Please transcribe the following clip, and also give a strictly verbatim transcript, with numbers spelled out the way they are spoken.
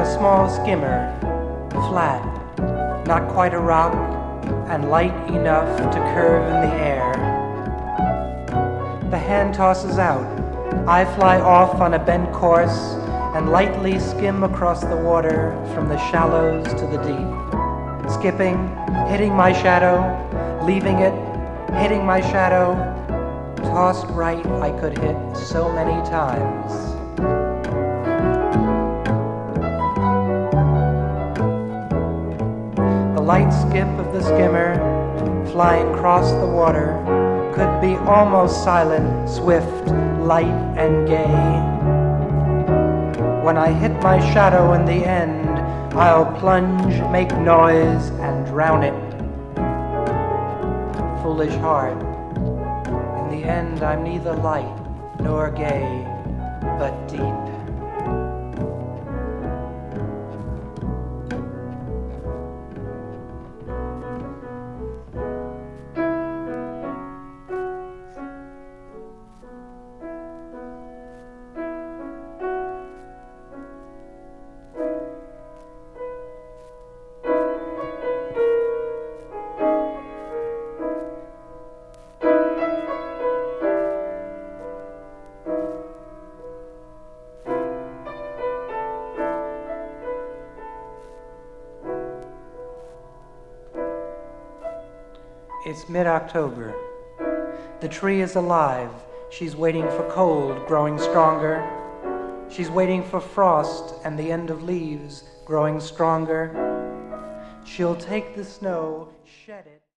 small skimmer, flat, not quite a rock, and light enough to curve in the air. The hand tosses out. I fly off on a bent course and lightly skim across the water from the shallows to the deep, skipping, hitting my shadow, leaving it, hitting my shadow, tossed right I could hit so many times. The light skip of the skimmer, flying across the water, could be almost silent, swift, light, and gay. When I hit my shadow in the end, I'll plunge, make noise, and drown it. Foolish heart, in the end I'm neither light nor gay, but deep. It's mid-October. The tree is alive. She's waiting for cold, growing stronger. She's waiting for frost and the end of leaves, growing stronger. She'll take the snow, shed it.